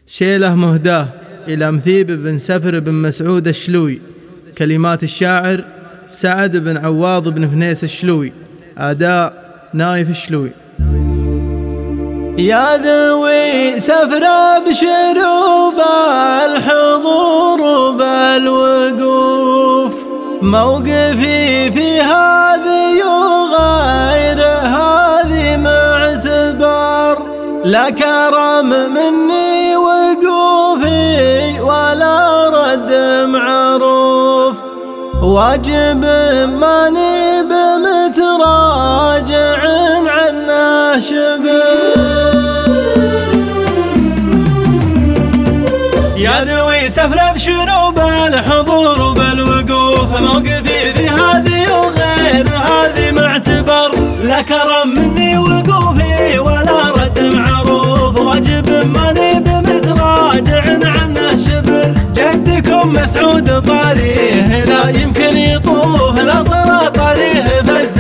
شيله مهداه إلى مثيب بن سفر بن مسعود الشلوي. كلمات الشاعر سعد بن عواض بن فنيس الشلوي. أداء نايف الشلوي. يا ذوي سفر ابشروا بالحضور بالوقوف، موقفي في هذه وغير هذه معتبر، لا كرم مني وقوفي ولا رد معروف، واجب ماني بمتراجع عنه شبر. يا ذوي سفر ابشروا بالحضور وبالوقوف، موقفي في هذه وغير هذه معتبر، لا كرم مني وقوفي ولا رد معروف، واجب ماني بمتراجع عنه شبر. جدكم مسعود طاريه لا يمكن يطوف، لا طرى طاريه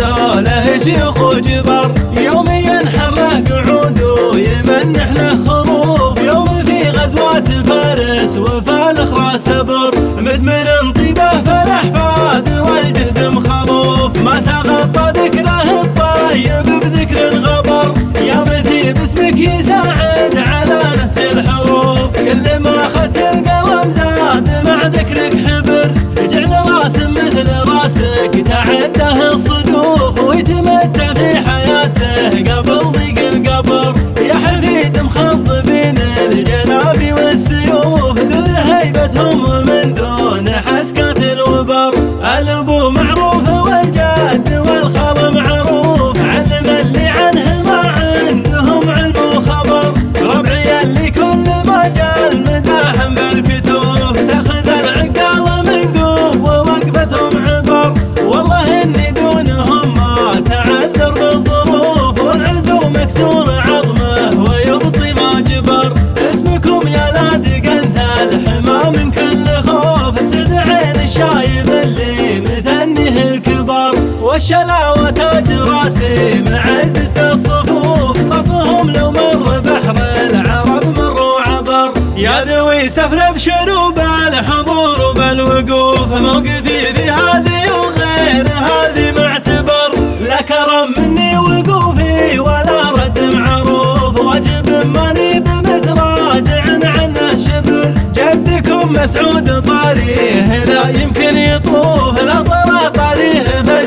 فزوله شيوخ وجبر، يوميا حره قعود ويمنح له خروف، يوم في غزوات فارس وفي الاخرى سبر، مثمر طيبه فالاحفاد والجهد مخلوف، ما تغطى ذكره الطيب بذكر الغبر، يا مثيب اسمك يساعد على نسج الحروف، كل ما اخذت القلم زاد مع ذكرك حبر، جعل راس مثل راسك تعده الصدوف، ويتمتع في حياته قبل ضيق القبر، يا حفيد مخضبين الجناب والسيوف، ذو هيبتهم من دون حسكات الوبر، الابو معروف والجد والخال معروف، علم اللي عنه ما عندهم علم وخبر، ربعي اللي كل مجال مداحم بالكتوف، تاخذ العقال من قوه ووقفتهم عبر، والله اني دونهم ما تعذر بالظروف، والعدو مكسور عظمه ويبطي ما جبر، اسمكم يا لادق الحما من كل خوف، سعد عين الشايب اللي مثنيه الكبر، والشلاوة تاج راسي معززة الصفوف، صفهم لو مر بحر العرب مروا عبر، يا ذوي سفر ابشروا بالحضور وبالوقوف، موقفي في هذه وغير هذه معتبر، لا كرم مني وقوفي ولا رد معروف، واجب ماني بمتراجع عنه شبر. جدكم مسعود طاريه لا يمكن يطوف، لا طرى طاريه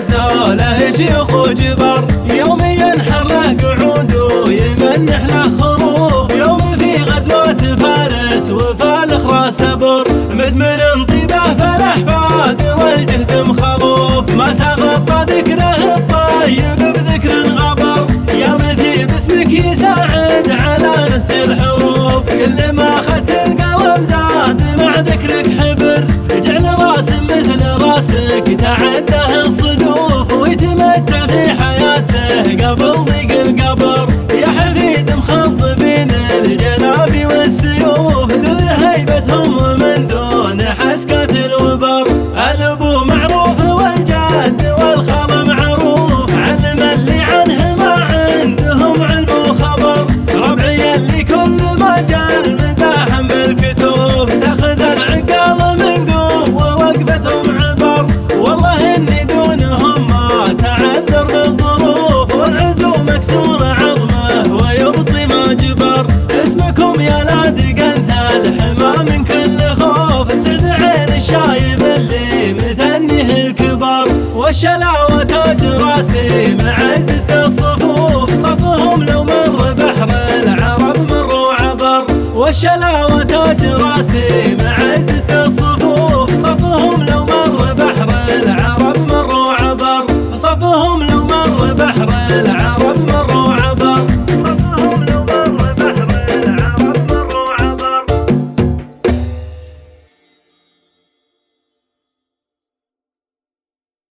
فزوله شيوخ وجبر، يوميا حره قعود ويمنح له خروف، يوم في غزوات فارس وفي الاخرى سبر، مثمر طيبه فالاحفاد والجهد مخلوف، ما تغطى ذكره الطيب بذكر الغبر، يا مثيب اسمك يساعد على نسج الحروف، كل ما اخذت القلم زاد مع ذكرك حبر، جعل راس مثل راسك تعده الصدوف، ويتمتع في حياته قبل ضيق القبر، يا حفيد مخضبين الجناب والسيوف، ذو هيبتهم من دون حسكات الوبر، الابو معروف والجد والخال معروف، علم اللي عنه ما عندهم علم وخبر، ربعي اللي كل مجال مداحم بالكتوف، تاخذ العقال من قوه ووقفتهم عبر، والله اني دونهم ما تعذر بالظروف، والعدو مكسور عظمه ويبطي ما جبر، اسمكم يا لادق الحما من كل خوف، سعد عين الشايب اللي مثنيه الكبر، والشلاوة